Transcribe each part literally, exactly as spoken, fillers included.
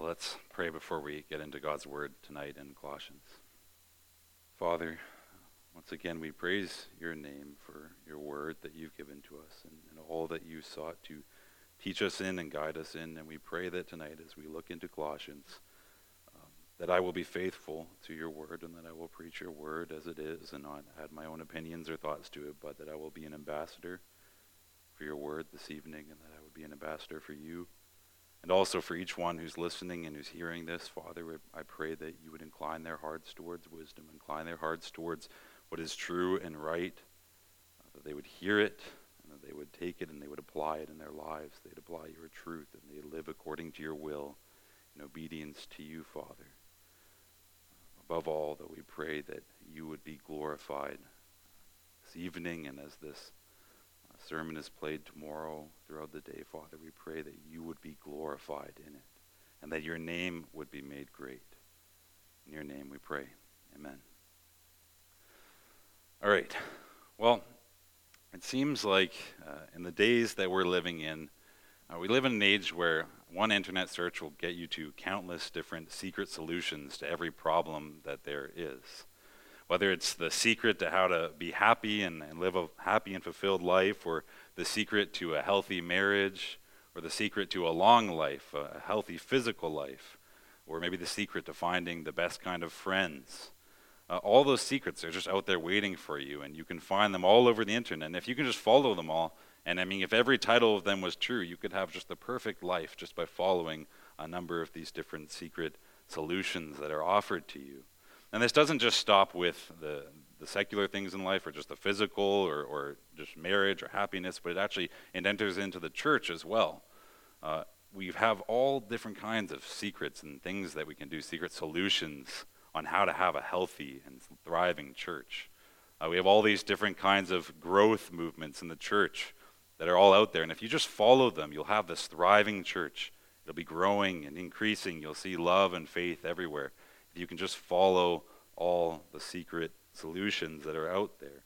Well, let's pray before we get into God's word tonight in Colossians. Father, once again we praise your name for your word that you've given to us and, and all that you sought to teach us in and guide us in. And we pray that tonight as we look into Colossians, um, that I will be faithful to your word and that I will preach your word as it is and not add my own opinions or thoughts to it, but that I will be an ambassador for your word this evening and that I would be an ambassador for you. And also for each one who's listening and who's hearing this, Father, I pray that you would incline their hearts towards wisdom, incline their hearts towards what is true and right, uh, that they would hear it, and that they would take it and they would apply it in their lives. They'd apply your truth, and they'd live according to your will in obedience to you, Father. Above all, that we pray that you would be glorified this evening and as this sermon is played tomorrow throughout the day, Father, we pray that you would be glorified in it and that your name would be made great. In your name we pray. Amen. All right. Well, it seems like uh, in the days that we're living in, uh, we live in an age where one internet search will get you to countless different secret solutions to every problem that there is. Whether it's the secret to how to be happy and, and live a happy and fulfilled life, or the secret to a healthy marriage, or the secret to a long life, a healthy physical life, or maybe the secret to finding the best kind of friends. Uh, all those secrets are just out there waiting for you, and you can find them all over the internet. And if you can just follow them all, and I mean, if every title of them was true, you could have just the perfect life just by following a number of these different secret solutions that are offered to you. And this doesn't just stop with the, the secular things in life or just the physical or, or just marriage or happiness, but it actually it enters into the church as well. Uh, we have all different kinds of secrets and things that we can do, secret solutions on how to have a healthy and thriving church. Uh, we have all these different kinds of growth movements in the church that are all out there. And if you just follow them, you'll have this thriving church. It'll be growing and increasing. You'll see love and faith everywhere. If you can just follow all the secret solutions that are out there.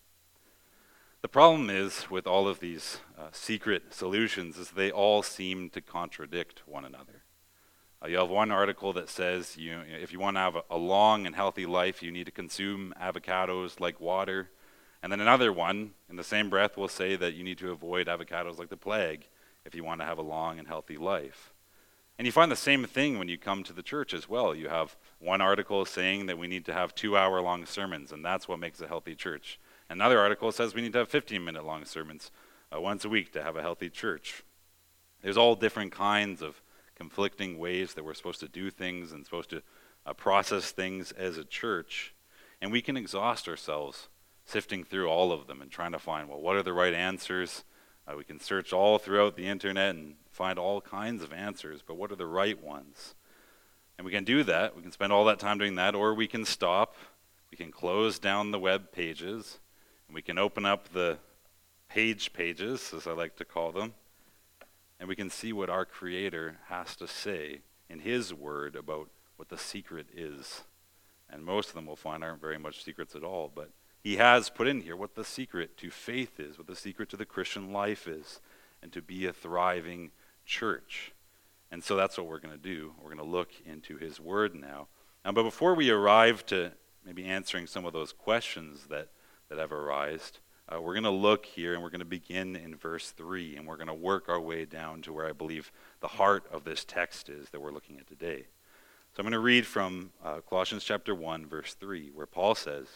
The problem is with all of these uh, secret solutions is they all seem to contradict one another. Uh, you have one article that says you, if you want to have a, a long and healthy life, you need to consume avocados like water. And then another one, in the same breath, will say that you need to avoid avocados like the plague if you want to have a long and healthy life. And you find the same thing when you come to the church as well. You have one article saying that we need to have two-hour-long sermons, and that's what makes a healthy church. Another article says we need to have fifteen-minute long sermons uh, once a week to have a healthy church. There's all different kinds of conflicting ways that we're supposed to do things and supposed to uh, process things as a church. And we can exhaust ourselves sifting through all of them and trying to find, well, what are the right answers? Uh, we can search all throughout the internet and find all kinds of answers, but what are the right ones? And we can do that. We can spend all that time doing that, or we can stop. We can close down the web pages, and we can open up the page pages, as I like to call them, and we can see what our Creator has to say in His Word about what the secret is. And most of them we'll find aren't very much secrets at all, but He has put in here what the secret to faith is, what the secret to the Christian life is, and to be a thriving church. And so that's what we're going to do. We're going to look into His Word now. Um, but before we arrive to maybe answering some of those questions that, that have arisen, uh, we're going to look here and we're going to begin in verse three, and we're going to work our way down to where I believe the heart of this text is that we're looking at today. So I'm going to read from uh, Colossians chapter one, verse three, where Paul says,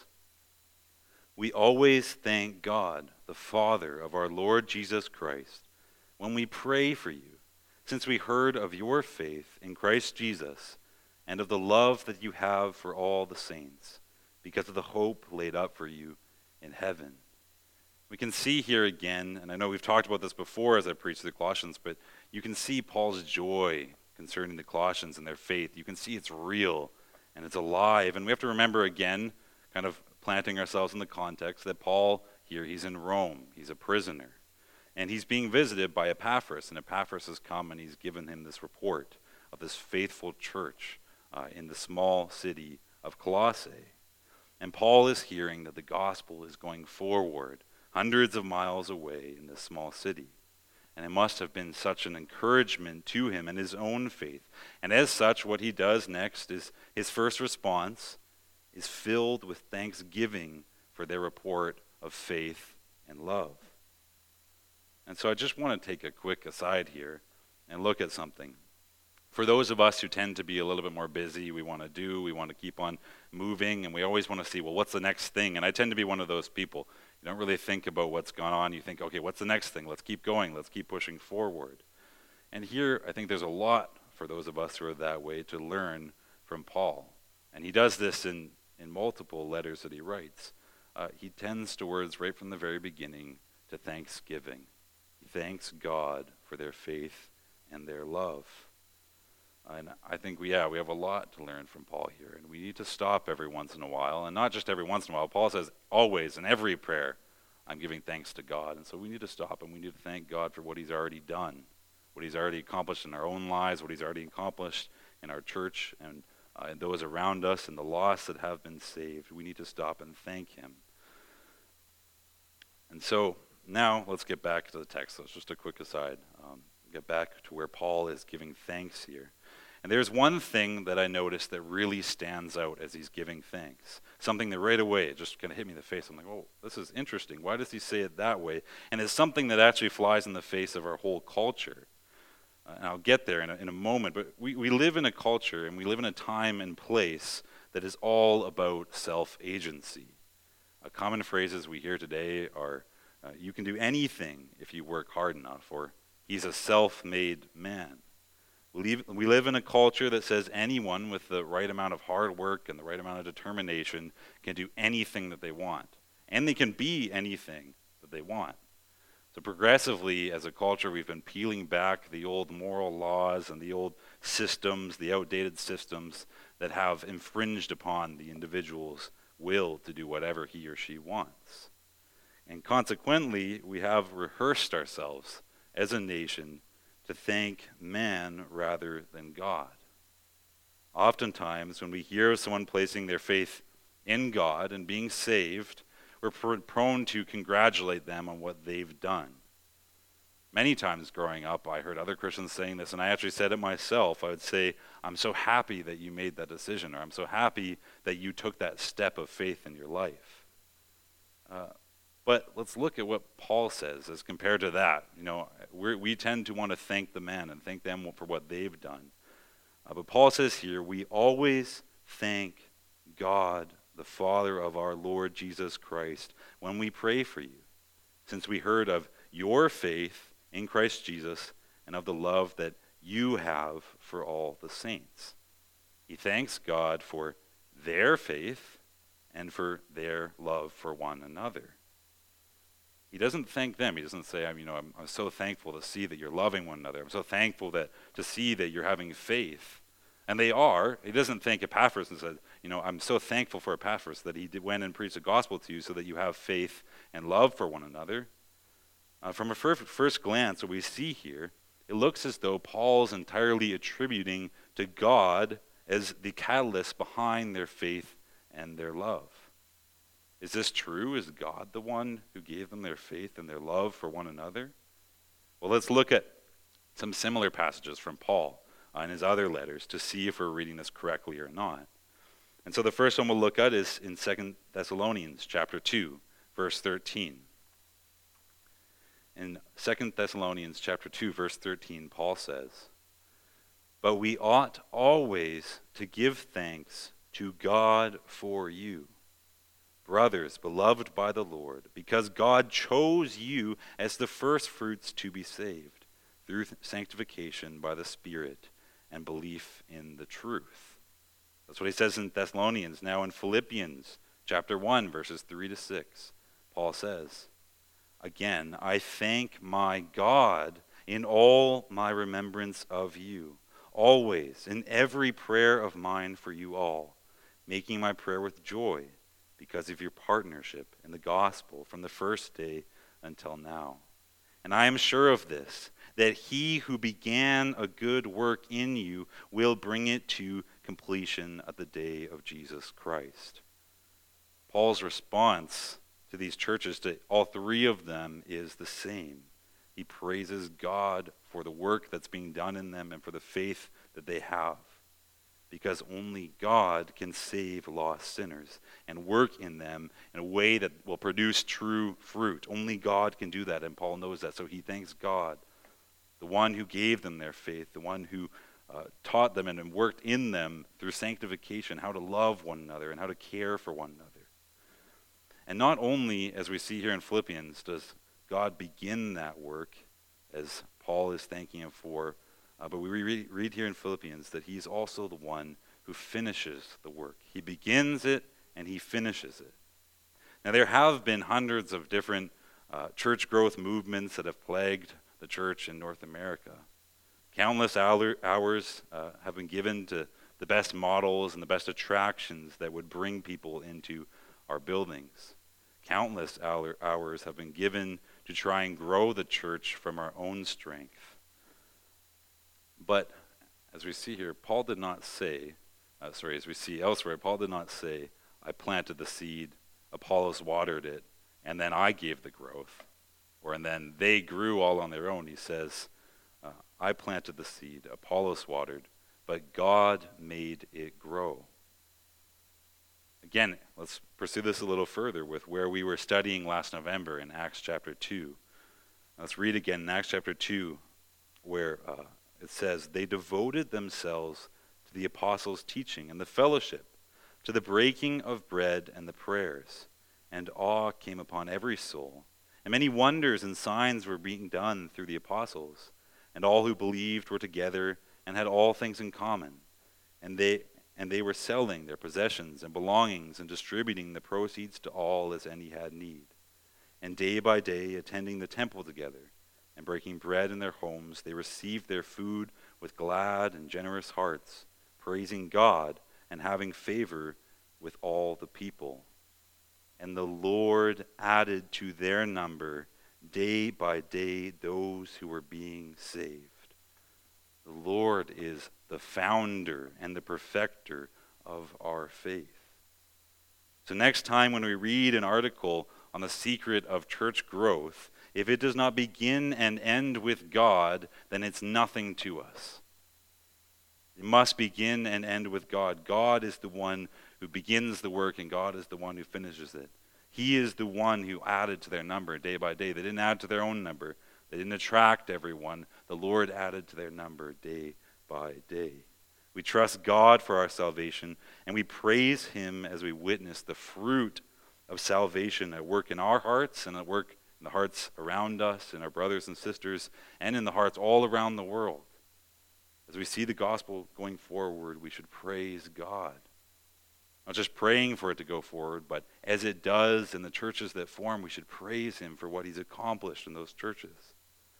"We always thank God, the Father of our Lord Jesus Christ, when we pray for you, since we heard of your faith in Christ Jesus and of the love that you have for all the saints, because of the hope laid up for you in heaven." We can see here again, and I know we've talked about this before as I preached the Colossians, but you can see Paul's joy concerning the Colossians and their faith. You can see it's real and it's alive. And we have to remember again, kind of planting ourselves in the context, that Paul here, he's in Rome. He's a prisoner. And he's being visited by Epaphras, and Epaphras has come and he's given him this report of this faithful church uh, in the small city of Colossae. And Paul is hearing that the gospel is going forward hundreds of miles away in this small city. And it must have been such an encouragement to him and his own faith. And as such, what he does next is his first response is filled with thanksgiving for their report of faith and love. And so I just want to take a quick aside here and look at something. For those of us who tend to be a little bit more busy, we want to do, we want to keep on moving, and we always want to see, well, what's the next thing? And I tend to be one of those people. You don't really think about what's gone on. You think, okay, what's the next thing? Let's keep going. Let's keep pushing forward. And here, I think there's a lot for those of us who are that way to learn from Paul. And he does this in, in multiple letters that he writes. Uh, he tends towards, right from the very beginning, to thanksgiving. He thanks God for their faith and their love. And I think, we, yeah, we have a lot to learn from Paul here, and we need to stop every once in a while, and not just every once in a while. Paul says, always, in every prayer, I'm giving thanks to God. And so we need to stop, and we need to thank God for what he's already done, what he's already accomplished in our own lives, what he's already accomplished in our church, and, uh, and those around us, and the lost that have been saved. We need to stop and thank him. And so now let's get back to the text. So it's just a quick aside. Um, get back to where Paul is giving thanks here. And there's one thing that I noticed that really stands out as he's giving thanks. Something that right away, it just kind of hit me in the face. I'm like, oh, this is interesting. Why does he say it that way? And it's something that actually flies in the face of our whole culture. Uh, and I'll get there in a, in a moment. But we, we live in a culture and we live in a time and place that is all about self-agency. Uh, common phrases we hear today are, uh, you can do anything if you work hard enough, or he's a self-made man. We live, we live in a culture that says anyone with the right amount of hard work and the right amount of determination can do anything that they want. And they can be anything that they want. So progressively, as a culture, we've been peeling back the old moral laws and the old systems, the outdated systems that have infringed upon the individual's will to do whatever he or she wants. And consequently, we have rehearsed ourselves as a nation to thank man rather than God. Oftentimes, when we hear of someone placing their faith in God and being saved, we're pr- prone to congratulate them on what they've done. Many times growing up, I heard other Christians saying this, and I actually said it myself. I would say, I'm so happy that you made that decision, or I'm so happy that you took that step of faith in your life. Uh, But let's look at what Paul says as compared to that. You know, we're, we tend to want to thank the man and thank them for what they've done. Uh, but Paul says here, we always thank God, the Father of our Lord Jesus Christ, when we pray for you, since we heard of your faith in Christ Jesus and of the love that you have for all the saints. He thanks God for their faith and for their love for one another. He doesn't thank them. He doesn't say, I'm, you know, I'm, I'm so thankful to see that you're loving one another. I'm so thankful that to see that you're having faith. And they are. He doesn't thank Epaphras and said, you know, I'm so thankful for Epaphras that he did, went and preached the gospel to you so that you have faith and love for one another. Uh, from a fir- first glance, what we see here, it looks as though Paul's entirely attributing to God as the catalyst behind their faith and their love. Is this true? Is God the one who gave them their faith and their love for one another? Well, let's look at some similar passages from Paul uh, in his other letters to see if we're reading this correctly or not. And so the first one we'll look at is in Second Thessalonians chapter two, verse thirteen. In Second Thessalonians chapter two, verse thirteen, Paul says, "But we ought always to give thanks to God for you, brothers, beloved by the Lord, because God chose you as the firstfruits to be saved through sanctification by the Spirit and belief in the truth." That's what he says in Thessalonians. Now in Philippians chapter one, verses three to six, Paul says, "Again, I thank my God in all my remembrance of you, always in every prayer of mine for you all, making my prayer with joy, because of your partnership in the gospel from the first day until now. And I am sure of this, that he who began a good work in you will bring it to completion at the day of Jesus Christ." Paul's response to these churches, to all three of them, is the same. He He praises God for the work that's being done in them and for the faith that they have. Because only God can save lost sinners and work in them in a way that will produce true fruit. Only God can do that, and Paul knows that. So he thanks God, the one who gave them their faith, the one who uh, taught them and worked in them through sanctification how to love one another and how to care for one another. And not only, as we see here in Philippians, does God begin that work, as Paul is thanking him for, Uh, but we re- read here in Philippians that he's also the one who finishes the work. He begins it and he finishes it. Now, there have been hundreds of different uh, church growth movements that have plagued the church in North America. Countless hours uh, have been given to the best models and the best attractions that would bring people into our buildings. Countless hours have been given to try and grow the church from our own strength. But as we see here, Paul did not say, uh, sorry, as we see elsewhere, Paul did not say, I planted the seed, Apollos watered it, and then I gave the growth. Or and then they grew all on their own. He says, uh, I planted the seed, Apollos watered, but God made it grow. Again, let's pursue this a little further with where we were studying last November in Acts chapter two. Let's read again in Acts chapter two, where uh, it says, they devoted themselves to the apostles' teaching and the fellowship, to the breaking of bread and the prayers, and awe came upon every soul. And many wonders and signs were being done through the apostles, and all who believed were together and had all things in common. And they and they were selling their possessions and belongings and distributing the proceeds to all as any had need. And day by day, attending the temple together and breaking bread in their homes, they received their food with glad and generous hearts, praising God and having favor with all the people. And the Lord added to their number day by day those who were being saved. The Lord is the founder and the perfecter of our faith. So next time when we read an article on the secret of church growth, if it does not begin and end with God, then it's nothing to us. It must begin and end with God. God is the one who begins the work, and God is the one who finishes it. He is the one who added to their number day by day. They didn't add to their own number. They didn't attract everyone. The Lord added to their number day by day. We trust God for our salvation, and we praise him as we witness the fruit of salvation at work in our hearts and at work in the hearts around us, in our brothers and sisters, and in the hearts all around the world. As we see the gospel going forward, we should praise God. Not just praying for it to go forward, but as it does in the churches that form, we should praise him for what he's accomplished in those churches.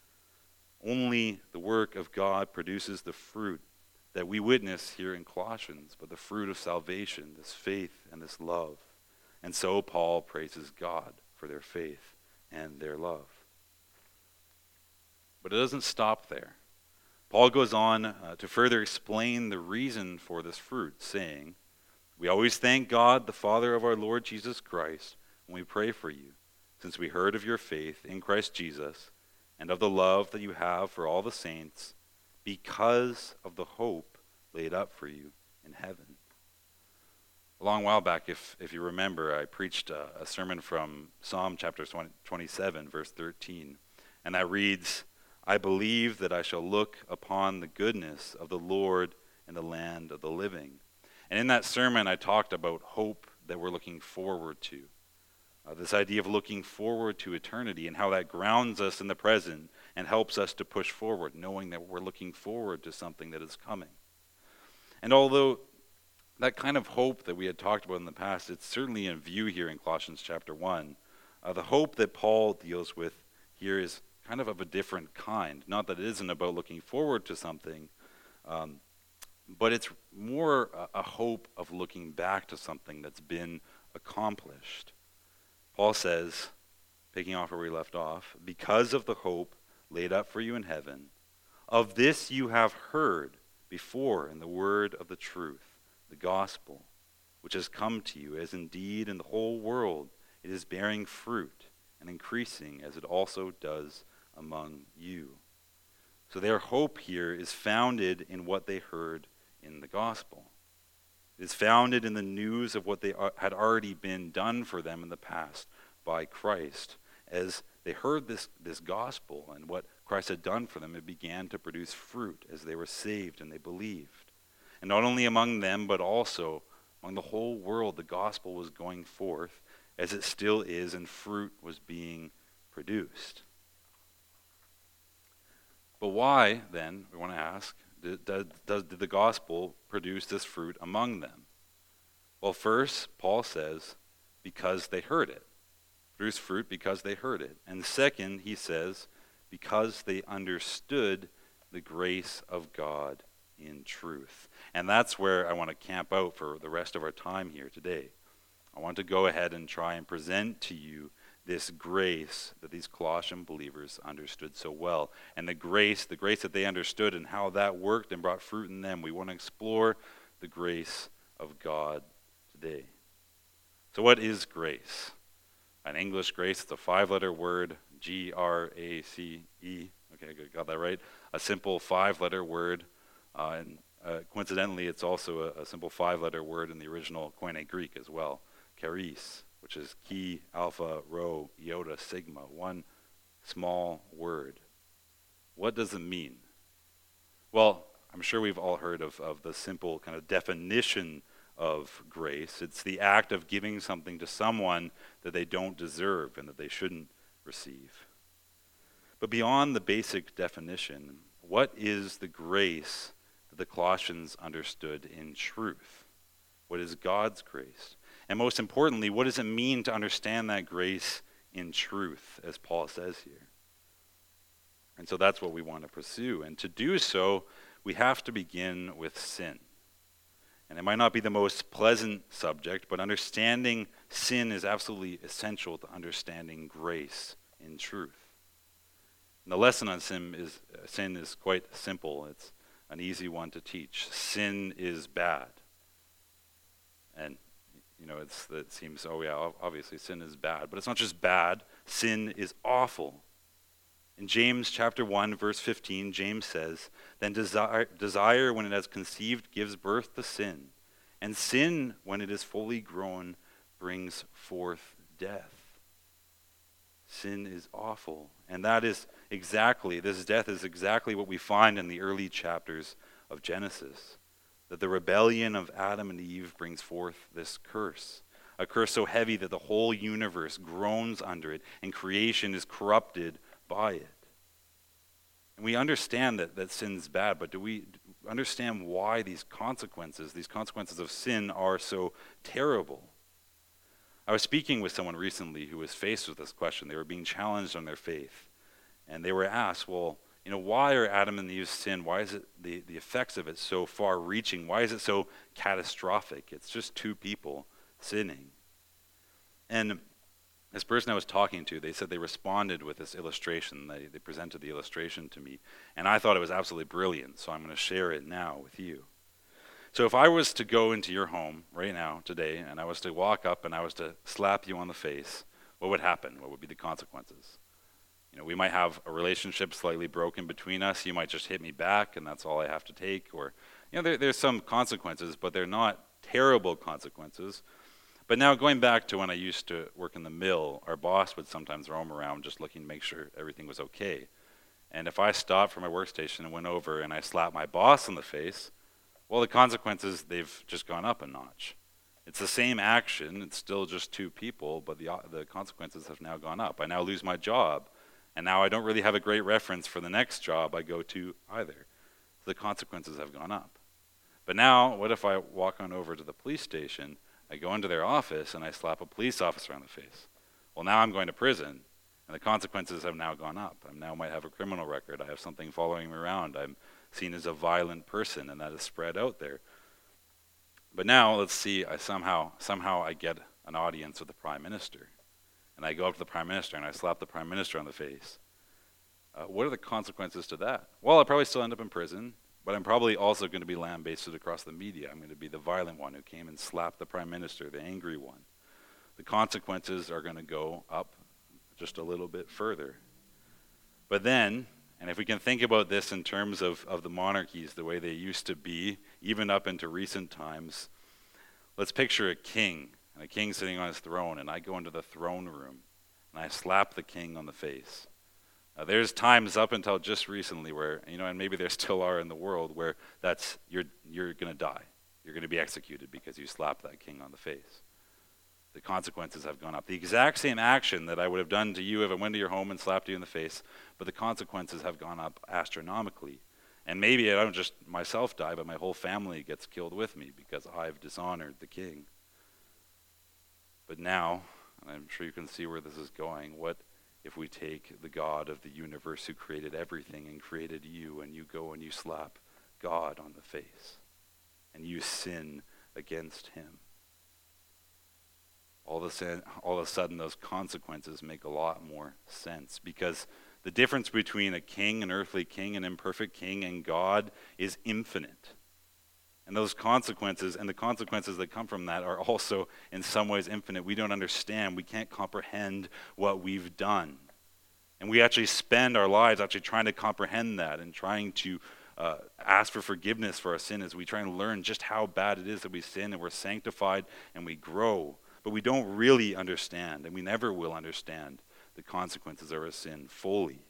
Only the work of God produces the fruit that we witness here in Colossians, but the fruit of salvation, this faith and this love. And so Paul praises God for their faith and their love. But it doesn't stop there. Paul goes on uh, to further explain the reason for this fruit, saying, we always thank God, the Father of our Lord Jesus Christ, when we pray for you, since we heard of your faith in Christ Jesus and of the love that you have for all the saints, because of the hope laid up for you in heaven. A long while back, if, if you remember, I preached a, a sermon from Psalm chapter twenty-seven, verse thirteen, and that reads, I believe that I shall look upon the goodness of the Lord in the land of the living. And in that sermon, I talked about hope that we're looking forward to. Uh, this idea of looking forward to eternity and how that grounds us in the present and helps us to push forward, knowing that we're looking forward to something that is coming. And although that kind of hope that we had talked about in the past, it's certainly in view here in Colossians chapter one, uh, the hope that Paul deals with here is kind of of a different kind. Not that it isn't about looking forward to something, um, but it's more a, a hope of looking back to something that's been accomplished. Paul says, picking off where we left off, because of the hope laid up for you in heaven, of this you have heard before in the word of the truth, the gospel, which has come to you, as indeed in the whole world it is bearing fruit and increasing, as it also does among you. So their hope here is founded in what they heard in the gospel. It is founded in the news of what they had already been done for them in the past by Christ. As they heard this, this gospel and what Christ had done for them, it began to produce fruit as they were saved and they believed. And not only among them, but also among the whole world, the gospel was going forth as it still is, and fruit was being produced. But why, then, we want to ask, did, does, does, did the gospel produce this fruit among them? Well, first, Paul says, because they heard it. Produce fruit because they heard it. And second, he says, because they understood the grace of God in truth. And that's where I want to camp out for the rest of our time here today. I want to go ahead and try and present to you this grace that these Colossian believers understood so well. And the grace, the grace that they understood and how that worked and brought fruit in them. We want to explore the grace of God today. So what is grace? In English, grace, it's a five-letter word, G R A C E. Okay, good, got that right. A simple five-letter word. Uh, and uh, coincidentally, it's also a, a simple five-letter word in the original Koine Greek as well. Charis, which is chi, alpha, rho, iota, sigma. One small word. What does it mean? Well, I'm sure we've all heard of, of the simple kind of definition of grace. It's the act of giving something to someone that they don't deserve and that they shouldn't receive. But beyond the basic definition, what is the grace that the Colossians understood in truth? What is God's grace? And most importantly, what does it mean to understand that grace in truth, as Paul says here? And so that's what we want to pursue. And to do so, we have to begin with sin. And it might not be the most pleasant subject, but understanding sin is absolutely essential to understanding grace in truth. And the lesson on sin is, uh, sin is quite simple. It's an easy one to teach. Sin is bad. And, you know, it's, it seems, oh yeah, obviously sin is bad. But it's not just bad. Sin is awful. In James chapter one, verse fifteen, James says, "Then desire, desire, when it has conceived, gives birth to sin. And sin, when it is fully grown, brings forth death." Sin is awful. And that is exactly, this death is exactly what we find in the early chapters of Genesis. That the rebellion of Adam and Eve brings forth this curse. A curse so heavy that the whole universe groans under it, and creation is corrupted by it. And we understand that, that sin's bad, but do we understand why these consequences, these consequences of sin are so terrible? I was speaking with someone recently who was faced with this question. They were being challenged on their faith. And they were asked, well, you know, why are Adam and Eve's sin, why is it the, the effects of it so far reaching? Why is it so catastrophic? It's just two people sinning. And this person I was talking to, they said they responded with this illustration. They, they presented the illustration to me. And I thought it was absolutely brilliant, so I'm going to share it now with you. So if I was to go into your home right now, today, and I was to walk up and I was to slap you on the face, what would happen? What would be the consequences? You know, we might have a relationship slightly broken between us. You might just hit me back, and that's all I have to take. Or, you know, there, there's some consequences, but they're not terrible consequences. But now going back to when I used to work in the mill, our boss would sometimes roam around just looking to make sure everything was okay. And if I stopped from my workstation and went over and I slapped my boss in the face, well, the consequences, they've just gone up a notch. It's the same action, it's still just two people, but the the consequences have now gone up. I now lose my job, and now I don't really have a great reference for the next job I go to either. So the consequences have gone up. But now, what if I walk on over to the police station, I go into their office, and I slap a police officer on the face? Well, now I'm going to prison, and the consequences have now gone up. I now might have a criminal record. I have something following me around. I'm seen as a violent person, and that is spread out there. But now, let's see, I somehow somehow I get an audience with the Prime Minister. And I go up to the Prime Minister, and I slap the Prime Minister on the face. Uh, what are the consequences to that? Well, I'll probably still end up in prison, but I'm probably also going to be lambasted across the media. I'm going to be the violent one who came and slapped the Prime Minister, the angry one. The consequences are going to go up just a little bit further. But then, and if we can think about this in terms of, of the monarchies, the way they used to be, even up into recent times, let's picture a king, and a king sitting on his throne, and I go into the throne room, and I slap the king on the face. Uh, there's times up until just recently where, you know, and maybe there still are in the world, where that's, you're, you're going to die. You're going to be executed because you slapped that king on the face. The consequences have gone up. The exact same action that I would have done to you if I went to your home and slapped you in the face, but the consequences have gone up astronomically. And maybe I don't just myself die, but my whole family gets killed with me because I've dishonored the king. But now, and I'm sure you can see where this is going, what if we take the God of the universe who created everything and created you, and you go and you slap God on the face, and you sin against him? All of, a sudden, all of a sudden, those consequences make a lot more sense, because the difference between a king, an earthly king, an imperfect king, and God is infinite. And those consequences, and the consequences that come from that, are also in some ways infinite. We don't understand. We can't comprehend what we've done. And we actually spend our lives actually trying to comprehend that and trying to uh, ask for forgiveness for our sin as we try and learn just how bad it is that we sin, and we're sanctified and we grow. But we don't really understand, and we never will understand, the consequences of our sin fully.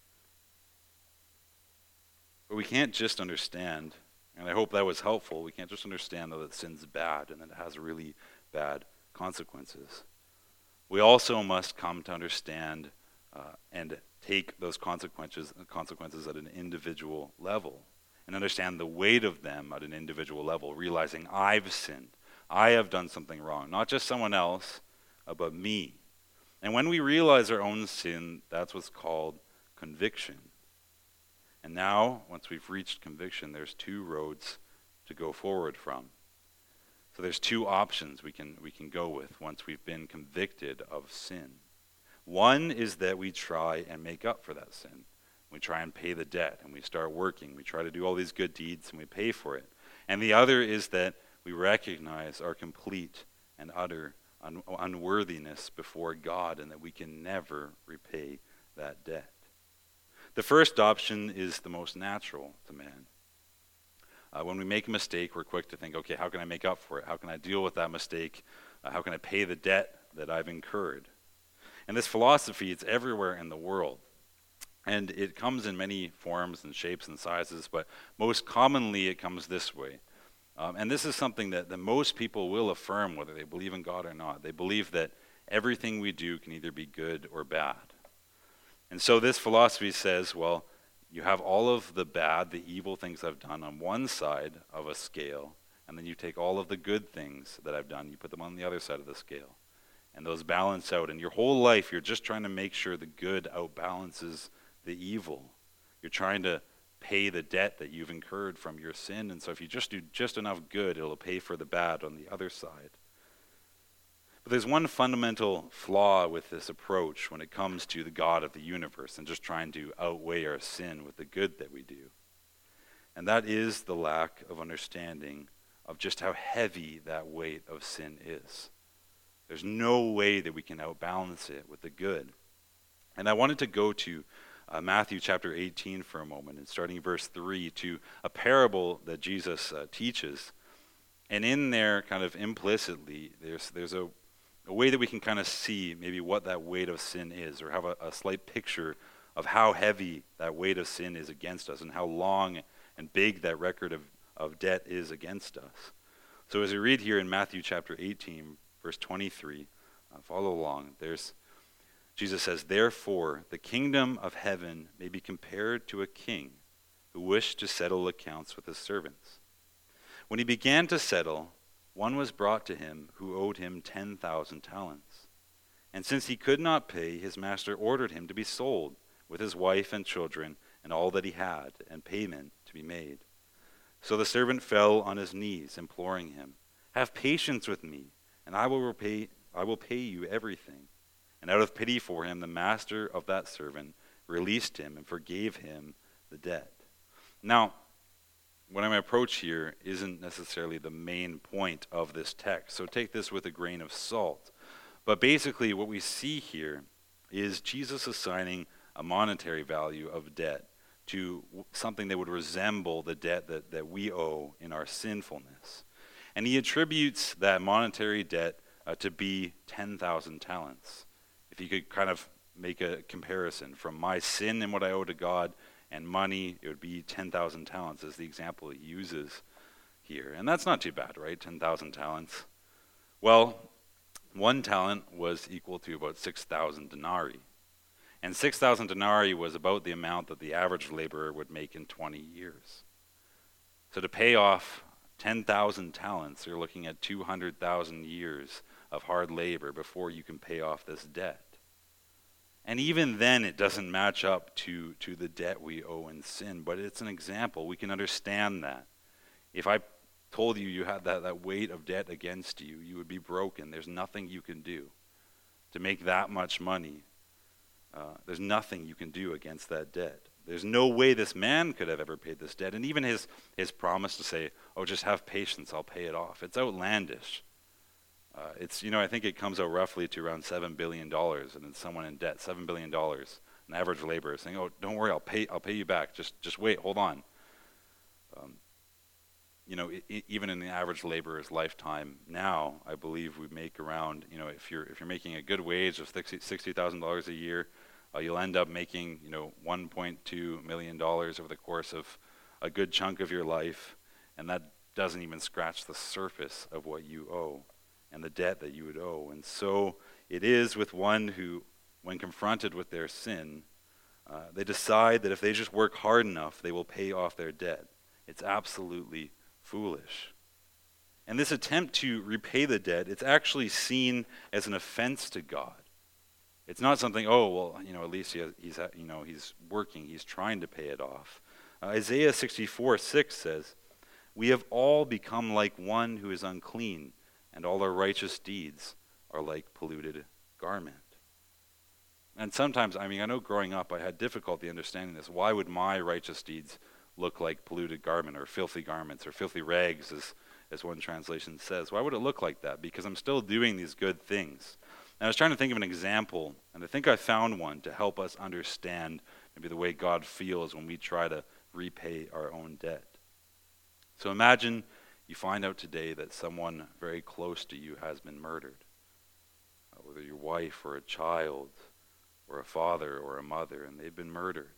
But we can't just understand, and I hope that was helpful, we can't just understand though that sin's bad and that it has really bad consequences. We also must come to understand uh, and take those consequences, consequences at an individual level, and understand the weight of them at an individual level, realizing I've sinned. I have done something wrong, not just someone else, uh, but me. And when we realize our own sin, that's what's called conviction. And now, once we've reached conviction, there's two roads to go forward from. So there's two options we can we can go with once we've been convicted of sin. One is that we try and make up for that sin. We try and pay the debt, and we start working. We try to do all these good deeds, and we pay for it. And the other is that we recognize our complete and utter un- unworthiness before God, and that we can never repay that debt. The first option is the most natural to man. Uh, when we make a mistake, we're quick to think, okay, how can I make up for it? How can I deal with that mistake? Uh, how can I pay the debt that I've incurred? And this philosophy, it's everywhere in the world. And it comes in many forms and shapes and sizes, but most commonly it comes this way. Um, and this is something that, that most people will affirm, whether they believe in God or not. They believe that everything we do can either be good or bad. And so this philosophy says, well, you have all of the bad, the evil things I've done on one side of a scale, and then you take all of the good things that I've done, you put them on the other side of the scale. And those balance out. And your whole life, you're just trying to make sure the good outbalances the evil. You're trying to pay the debt that you've incurred from your sin. And so if you just do just enough good, it'll pay for the bad on the other side. But there's one fundamental flaw with this approach when it comes to the God of the universe and just trying to outweigh our sin with the good that we do. And that is the lack of understanding of just how heavy that weight of sin is. There's no way that we can outbalance it with the good. And I wanted to go to Uh, Matthew chapter eighteen for a moment, and starting verse three, to a parable that Jesus uh, teaches. And in there, kind of implicitly, there's there's a, a way that we can kind of see maybe what that weight of sin is, or have a, a slight picture of how heavy that weight of sin is against us, and how long and big that record of, of debt is against us. So as we read here in Matthew chapter eighteen, verse twenty-three, uh, follow along, there's Jesus says, "Therefore, the kingdom of heaven may be compared to a king who wished to settle accounts with his servants. When he began to settle, one was brought to him who owed him ten thousand talents. And since he could not pay, his master ordered him to be sold, with his wife and children and all that he had, and payment to be made. So the servant fell on his knees, imploring him, 'Have patience with me, and I will repay, I will pay you everything.' And out of pity for him, the master of that servant released him and forgave him the debt." Now, what I'm approach here isn't necessarily the main point of this text, so take this with a grain of salt. But basically what we see here is Jesus assigning a monetary value of debt to something that would resemble the debt that, that we owe in our sinfulness. And he attributes that monetary debt uh, to be ten thousand talents. If you could kind of make a comparison from my sin and what I owe to God and money, it would be ten thousand talents as the example he uses here. And that's not too bad, right? ten thousand talents. Well, one talent was equal to about six thousand denarii. And six thousand denarii was about the amount that the average laborer would make in twenty years. So to pay off ten thousand talents, you're looking at two hundred thousand years of hard labor before you can pay off this debt. And even then, it doesn't match up to, to the debt we owe in sin, but it's an example. We can understand that. If I told you you had that, that weight of debt against you, you would be broken. There's nothing you can do to make that much money. Uh, there's nothing you can do against that debt. There's no way this man could have ever paid this debt. And even his, his promise to say, oh, just have patience, I'll pay it off. It's outlandish. Uh, it's, you know, I think it comes out roughly to around seven billion dollars, and it's someone in debt, seven billion dollars. An average laborer saying, oh, don't worry, I'll pay, I'll pay you back. Just, just wait, hold on. Um, you know, I, even in the average laborer's lifetime now, I believe we make around, you know, if you're if you're making a good wage of sixty thousand dollars a year, uh, you'll end up making, you know, one point two million dollars over the course of a good chunk of your life, and that doesn't even scratch the surface of what you owe and the debt that you would owe. And so it is with one who, when confronted with their sin, uh, they decide that if they just work hard enough, they will pay off their debt. It's absolutely foolish. And this attempt to repay the debt, it's actually seen as an offense to God. It's not something, oh, well, you know, at least he has, he's, you know, he's working, he's trying to pay it off. Uh, Isaiah sixty-four six says, we have all become like one who is unclean, and all our righteous deeds are like polluted garment. And sometimes, I mean, I know growing up I had difficulty understanding this. Why would my righteous deeds look like polluted garment or filthy garments or filthy rags, as, as one translation says? Why would it look like that? Because I'm still doing these good things. And I was trying to think of an example, and I think I found one to help us understand maybe the way God feels when we try to repay our own debt. So imagine you find out today that someone very close to you has been murdered, uh, whether your wife or a child or a father or a mother, and they've been murdered.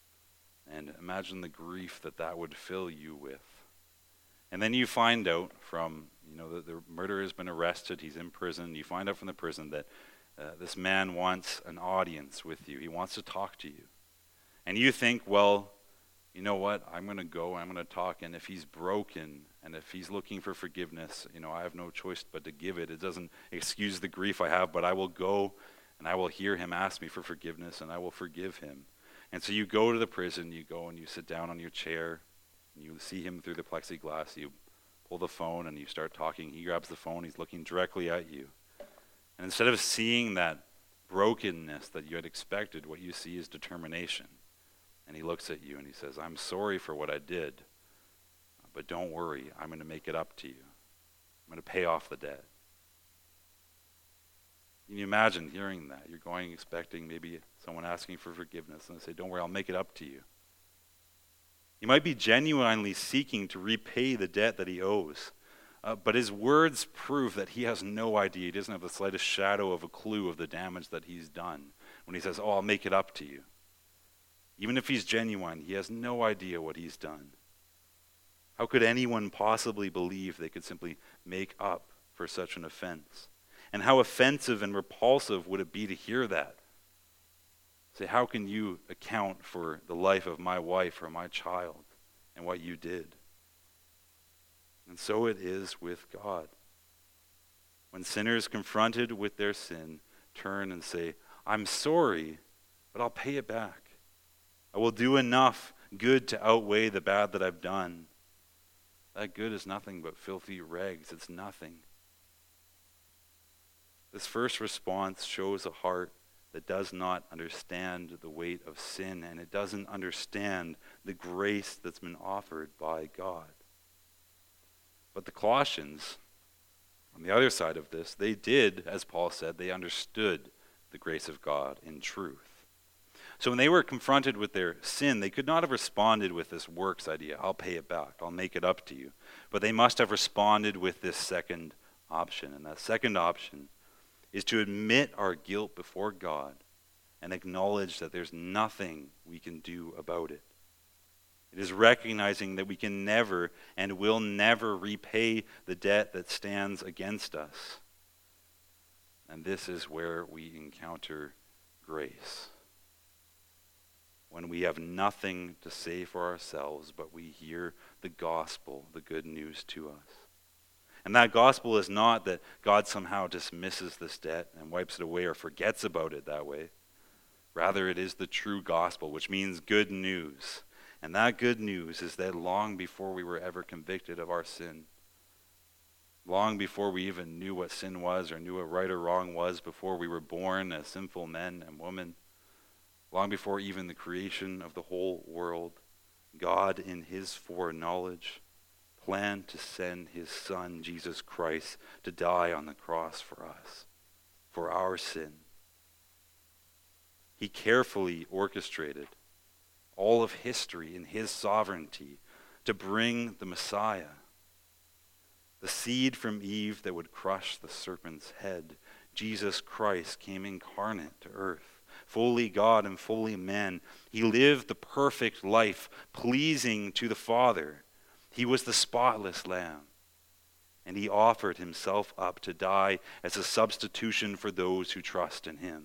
And imagine the grief that that would fill you with. And then you find out from, you know, that the murderer has been arrested, he's in prison. You find out from the prison that uh, this man wants an audience with you. He wants to talk to you. And you think, well, you know what, I'm going to go, I'm going to talk, and if he's broken, and if he's looking for forgiveness, you know, I have no choice but to give it. It doesn't excuse the grief I have, but I will go, and I will hear him ask me for forgiveness, and I will forgive him. And so you go to the prison, you go and you sit down on your chair, and you see him through the plexiglass, you pull the phone, and you start talking. He grabs the phone, he's looking directly at you. And instead of seeing that brokenness that you had expected, what you see is determination. And he looks at you and he says, I'm sorry for what I did, but don't worry, I'm going to make it up to you. I'm going to pay off the debt. Can you imagine hearing that? You're going expecting maybe someone asking for forgiveness, and they say, don't worry, I'll make it up to you. He might be genuinely seeking to repay the debt that he owes, uh, but his words prove that he has no idea. He doesn't have the slightest shadow of a clue of the damage that he's done when he says, oh, I'll make it up to you. Even if he's genuine, he has no idea what he's done. How could anyone possibly believe they could simply make up for such an offense? And how offensive and repulsive would it be to hear that? Say, how can you account for the life of my wife or my child and what you did? And so it is with God. When sinners confronted with their sin turn and say, I'm sorry, but I'll pay it back. I will do enough good to outweigh the bad that I've done. That good is nothing but filthy rags. It's nothing. This first response shows a heart that does not understand the weight of sin, and it doesn't understand the grace that's been offered by God. But the Colossians, on the other side of this, they did, as Paul said, they understood the grace of God in truth. So when they were confronted with their sin, they could not have responded with this works idea, I'll pay it back, I'll make it up to you. But they must have responded with this second option. And that second option is to admit our guilt before God and acknowledge that there's nothing we can do about it. It is recognizing that we can never and will never repay the debt that stands against us. And this is where we encounter grace. When we have nothing to say for ourselves, but we hear the gospel, the good news to us. And that gospel is not that God somehow dismisses this debt and wipes it away or forgets about it that way. Rather, it is the true gospel, which means good news. And that good news is that long before we were ever convicted of our sin, long before we even knew what sin was or knew what right or wrong was, before we were born as sinful men and women, long before even the creation of the whole world, God in his foreknowledge planned to send his Son, Jesus Christ, to die on the cross for us, for our sin. He carefully orchestrated all of history in his sovereignty to bring the Messiah, the seed from Eve that would crush the serpent's head. Jesus Christ came incarnate to earth, fully God and fully man. He lived the perfect life, pleasing to the Father. He was the spotless lamb, and he offered himself up to die as a substitution for those who trust in him,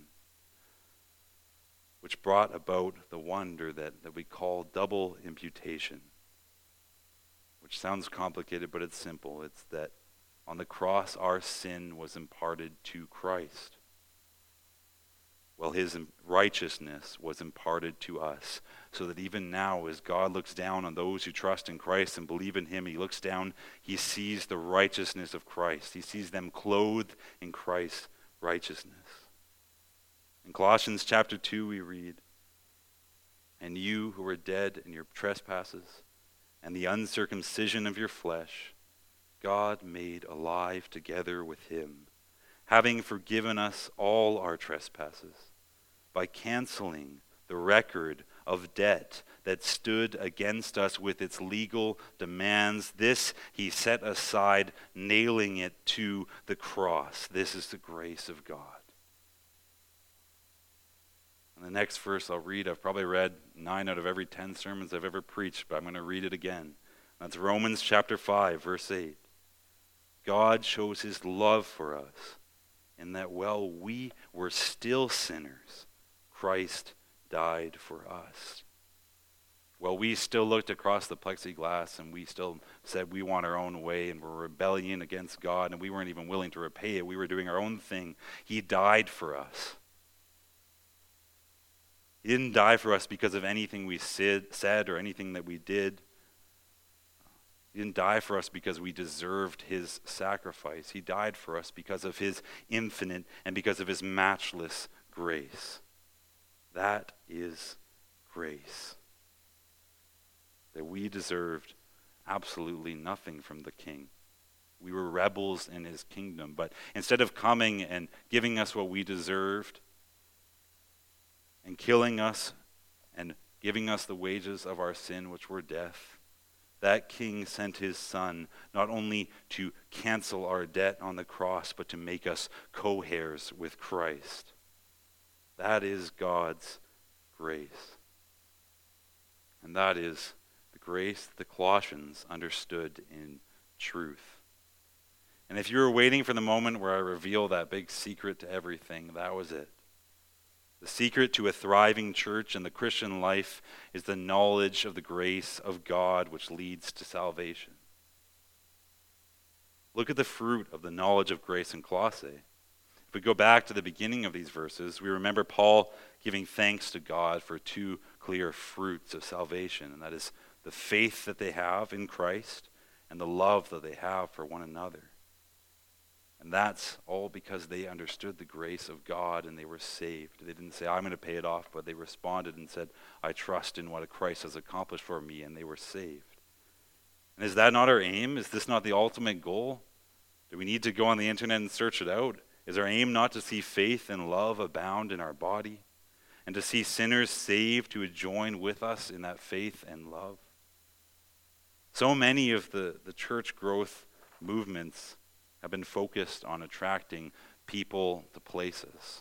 which brought about the wonder that, that we call double imputation, which sounds complicated, but it's simple. It's that on the cross, our sin was imparted to Christ, while his righteousness was imparted to us, so that even now, as God looks down on those who trust in Christ and believe in him, he looks down, he sees the righteousness of Christ. He sees them clothed in Christ's righteousness. In Colossians chapter two, we read, "And you who were dead in your trespasses and the uncircumcision of your flesh, God made alive together with him, having forgiven us all our trespasses, by canceling the record of debt that stood against us with its legal demands. This he set aside, nailing it to the cross." This is the grace of God. And the next verse I'll read, I've probably read nine out of every ten sermons I've ever preached, but I'm going to read it again. That's Romans chapter five, verse eight. God shows his love for us in that while we were still sinners, Christ died for us. While we still looked across the plexiglass and we still said we want our own way and were rebellion against God and we weren't even willing to repay it, we were doing our own thing, he died for us. He didn't die for us because of anything we said, said or anything that we did. He didn't die for us because we deserved his sacrifice. He died for us because of his infinite and because of his matchless grace. That is grace. That we deserved absolutely nothing from the King. We were rebels in his kingdom, but instead of coming and giving us what we deserved and killing us and giving us the wages of our sin, which were death, that King sent his Son not only to cancel our debt on the cross, but to make us co-heirs with Christ. That is God's grace. And that is the grace the Colossians understood in truth. And if you were waiting for the moment where I reveal that big secret to everything, that was it. The secret to a thriving church and the Christian life is the knowledge of the grace of God, which leads to salvation. Look at the fruit of the knowledge of grace in Colossae. If we go back to the beginning of these verses, we remember Paul giving thanks to God for two clear fruits of salvation, and that is the faith that they have in Christ and the love that they have for one another. And that's all because they understood the grace of God and they were saved. They didn't say, I'm going to pay it off, but they responded and said, I trust in what Christ has accomplished for me, and they were saved. And is that not our aim? Is this not the ultimate goal? Do we need to go on the internet and search it out? Is our aim not to see faith and love abound in our body? and to see sinners saved who would join with us in that faith and love. So many of the, the church growth movements have been focused on attracting people to places.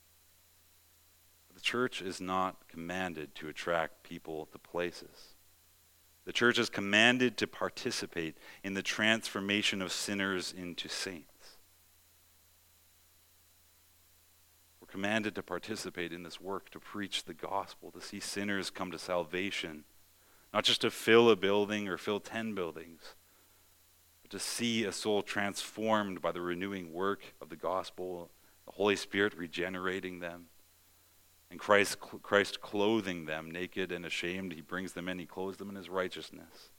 The church is not commanded to attract people to places. The church is commanded to participate in the transformation of sinners into saints. We're commanded to participate in this work, to preach the gospel, to see sinners come to salvation, not just to fill a building or fill ten buildings, but to see a soul transformed by the renewing work of the gospel, the Holy Spirit regenerating them, and Christ, Christ clothing them naked and ashamed. He brings them in, he clothes them in his righteousness.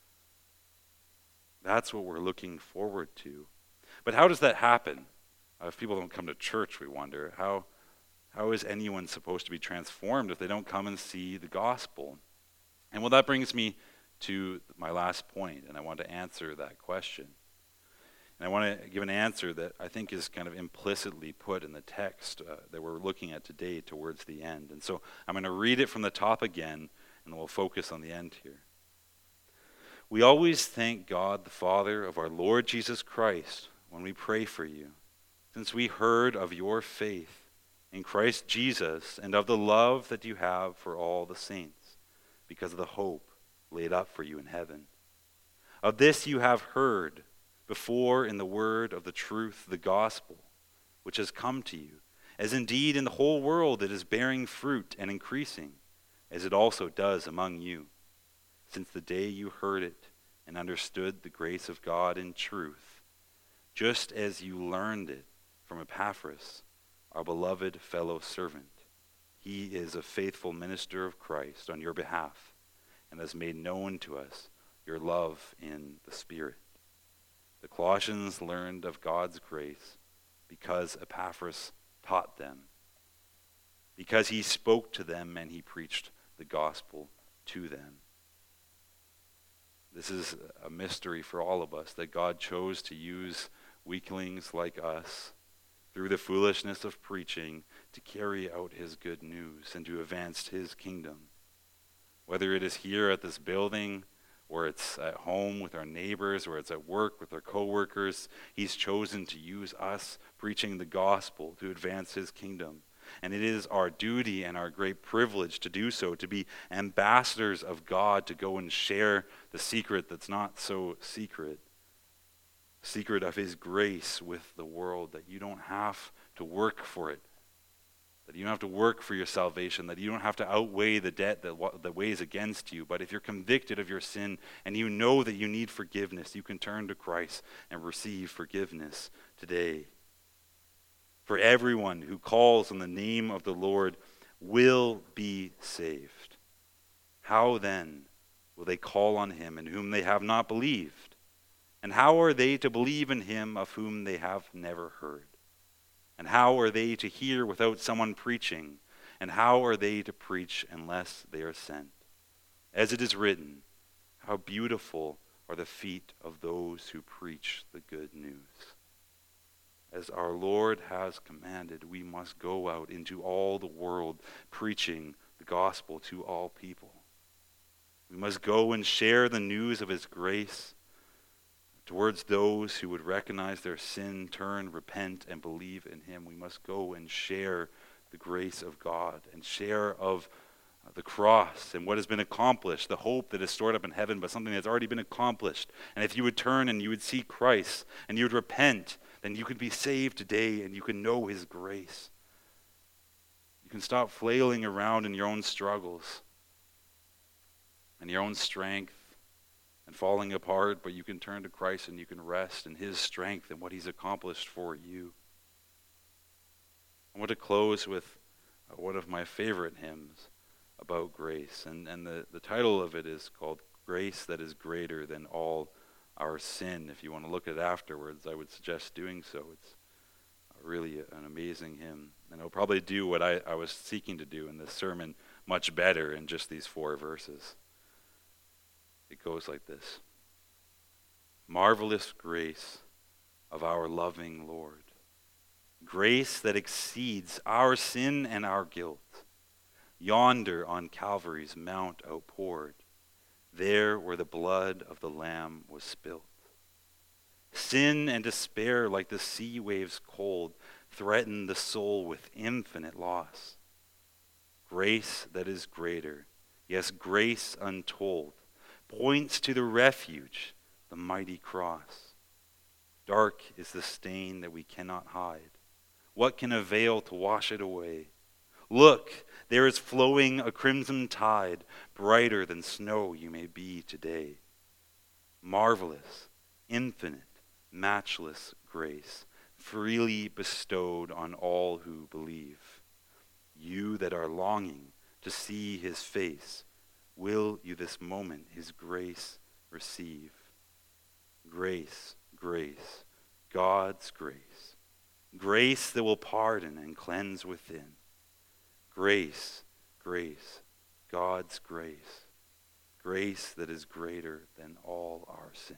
That's what we're looking forward to. But how does that happen? Uh, if people don't come to church, we wonder, how, how is anyone supposed to be transformed if they don't come and see the gospel? And well, that brings me to my last point, and I want to answer that question. And I want to give an answer that I think is kind of implicitly put in the text uh, that we're looking at today towards the end. And so I'm going to read it from the top again, and we'll focus on the end here. We always thank God, the Father of our Lord Jesus Christ, when we pray for you, since we heard of your faith in Christ Jesus and of the love that you have for all the saints, because of the hope laid up for you in heaven. Of this you have heard before in the word of the truth, the gospel, which has come to you, as indeed in the whole world it is bearing fruit and increasing, as it also does among you, since the day you heard it and understood the grace of God in truth, just as you learned it from Epaphras, our beloved fellow servant. He is a faithful minister of Christ on your behalf, and has made known to us your love in the Spirit. The Colossians learned of God's grace because Epaphras taught them, because he spoke to them and he preached the gospel to them. This is a mystery for all of us, that God chose to use weaklings like us through the foolishness of preaching to carry out his good news and to advance his kingdom. Whether it is here at this building, or it's at home with our neighbors, or it's at work with our co-workers, he's chosen to use us preaching the gospel to advance his kingdom. And it is our duty and our great privilege to do so, to be ambassadors of God, to go and share the secret that's not so secret, secret of his grace with the world, that you don't have to work for it, that you don't have to work for your salvation, that you don't have to outweigh the debt that, that weighs against you. But if you're convicted of your sin and you know that you need forgiveness, you can turn to Christ and receive forgiveness today. For everyone who calls on the name of the Lord will be saved. How then will they call on him in whom they have not believed? And how are they to believe in him of whom they have never heard? And how are they to hear without someone preaching? And how are they to preach unless they are sent? As it is written, how beautiful are the feet of those who preach the good news. As our Lord has commanded, we must go out into all the world preaching the gospel to all people. We must go and share the news of his grace towards those who would recognize their sin, turn, repent, and believe in him. We must go and share the grace of God and share of the cross and what has been accomplished, the hope that is stored up in heaven, but something that's already been accomplished. And if you would turn and you would see Christ and you would repent, then you could be saved today and you can know his grace. You can stop flailing around in your own struggles and your own strength and falling apart, but you can turn to Christ and you can rest in his strength and what he's accomplished for you. I want to close with one of my favorite hymns about grace, and, and the, the title of it is called Grace That Is Greater Than All Our Sin. If you want to look at it afterwards, I would suggest doing so. It's really an amazing hymn, and it'll probably do what I, I was seeking to do in this sermon much better in just these four verses. It goes like this. Marvelous grace of our loving Lord, grace that exceeds our sin and our guilt, yonder on Calvary's mount outpoured, there where the blood of the Lamb was spilt. Sin and despair, like the sea waves cold, threaten the soul with infinite loss. Grace that is greater, yes, grace untold, points to the refuge, the mighty cross. Dark is the stain that we cannot hide. What can avail to wash it away? Look, there is flowing a crimson tide, brighter than snow you may be today. Marvelous, infinite, matchless grace, freely bestowed on all who believe. You that are longing to see his face, will you this moment his grace receive? Grace, grace, God's grace. Grace that will pardon and cleanse within. Grace, grace, God's grace. Grace that is greater than all our sin.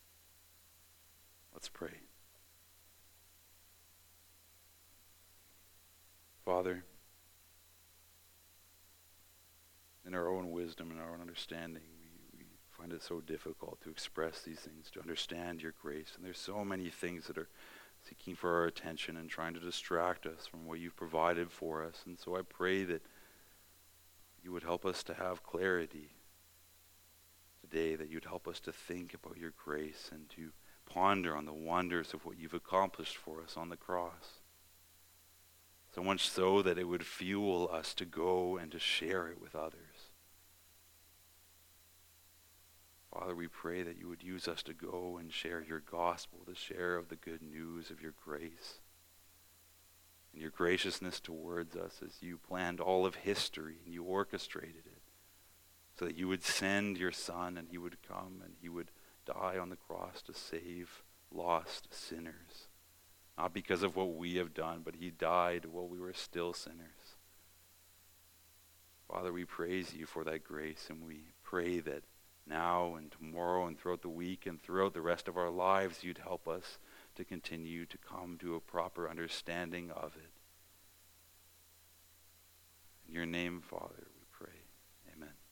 Let's pray. Father, in our own wisdom and our own understanding, we, we find it so difficult to express these things, to understand your grace. And there's so many things that are seeking for our attention and trying to distract us from what you've provided for us. And so I pray that you would help us to have clarity today, that you'd help us to think about your grace and to ponder on the wonders of what you've accomplished for us on the cross. So much so that it would fuel us to go and to share it with others. Father, we pray that you would use us to go and share your gospel, to share of the good news of your grace and your graciousness towards us as you planned all of history and you orchestrated it so that you would send your Son and he would come and he would die on the cross to save lost sinners. Not because of what we have done, but he died while we were still sinners. Father, we praise you for that grace, and we pray that now and tomorrow and throughout the week and throughout the rest of our lives, you'd help us to continue to come to a proper understanding of it. In your name, Father,